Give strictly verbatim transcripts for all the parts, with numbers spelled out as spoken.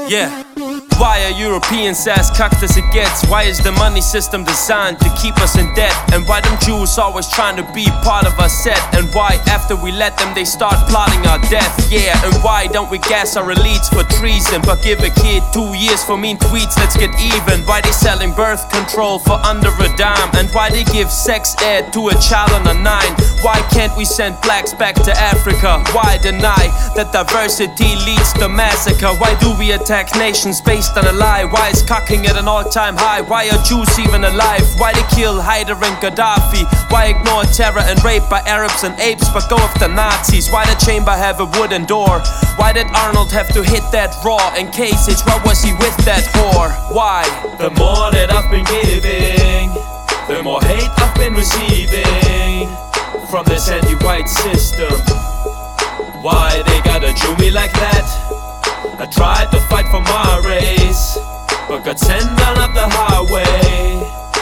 Yeah. Why are Europeans as cucked as it gets? Why is the money system designed to keep us in debt? And why them Jews always trying to be part of our set? And why after we let them they start plotting our death? Yeah, and why don't we gas our elites for treason but give a kid two years for mean tweets? Let's get even. Why they selling birth control for under a dime? And why they give sex ed to a child on a nine? Why can't we send blacks back to Africa? Why deny that diversity leads to massacre? Why do we attack nations based on a lie? Why is cocking at an all-time high? Why are Jews even alive? Why they kill Haider and Gaddafi? Why ignore terror and rape by Arabs and apes but go after Nazis? Why the chamber have a wooden door? Why did Arnold have to hit that raw and Kasich? Why was he with that whore? Why? The more that I've been giving, the more hate I've been receiving from this anti-white system. Why they gotta Jew me like that? I tried to fight for my race, but got sent down up the highway.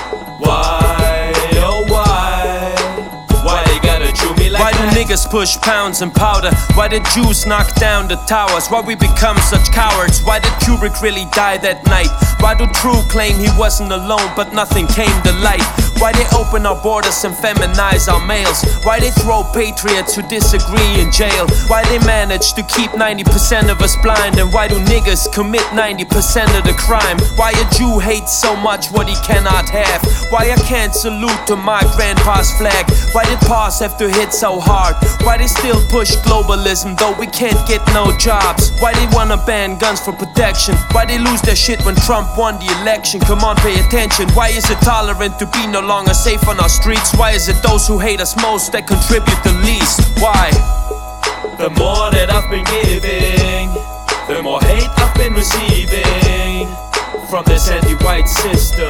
Why, oh why? Why they gotta Jew me like Why that? do niggas push pounds and powder? Why did Jews knock down the towers? Why we become such cowards? Why did Kubrick really die that night? Why do True claim he wasn't alone but nothing came to light? Why they open our borders and feminize our males? Why they throw patriots who disagree in jail? Why they manage to keep ninety percent of us blind? And why do niggas commit ninety percent of the crime? Why a Jew hates so much what he cannot have? Why I can't salute to my grandpa's flag? Why did Pa's have to hit so hard? Why they still push globalism though we can't get no jobs? Why they wanna ban guns for protection? Why they lose their shit when Trump won the election? Come on, pay attention. Why is it tolerant to be no longer safe on our streets? Why is it those who hate us most that contribute the least? Why? The more that I've been giving, the more hate I've been receiving from this anti-white system.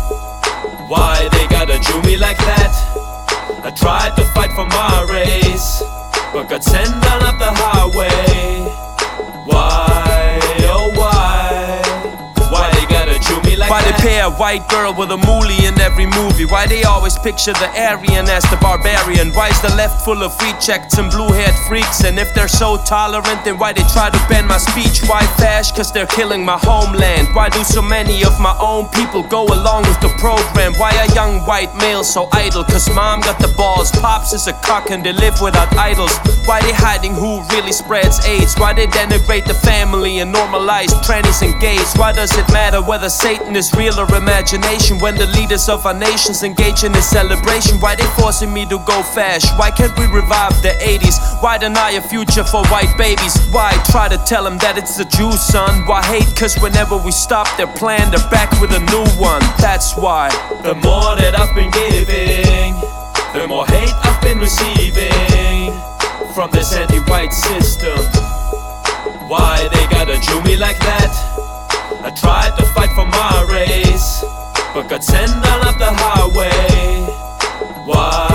Why they gotta Jew me like that? I tried to fight for my race, but got sent down up the highway. Why, oh why? Why they gotta Jew me like Why that? they pair a white girl with a moolie in every movie? Why they always picture the Aryan as the barbarian? Why is the left full of free checked and blue-haired freaks? And if they're so tolerant, then why they try to ban my speech? Why fash? Cause they're killing my homeland. Why do so many of my own people go along with the program? Why are young white males so idle? Cause mom got the balls, pops is a cock and they live without idols. Why they hiding who really spreads AIDS? Why they denigrate the family and normalize trannies and gays? Why does it matter whether Satan is real or imagination when the leaders of our nations engage in this celebration? Why they forcing me to go fash? Why can't we revive the eighties? Why deny a future for white babies? Why try to tell them that it's the Jews, son? Why hate? Cause whenever we stop their plan, they're back with a new one. That's why. The more that I've been giving, the more hate I've been receiving from this anti-white system. Why they gotta Jew me like that? I tried to fight for my race, but got sent down up the highway. Why?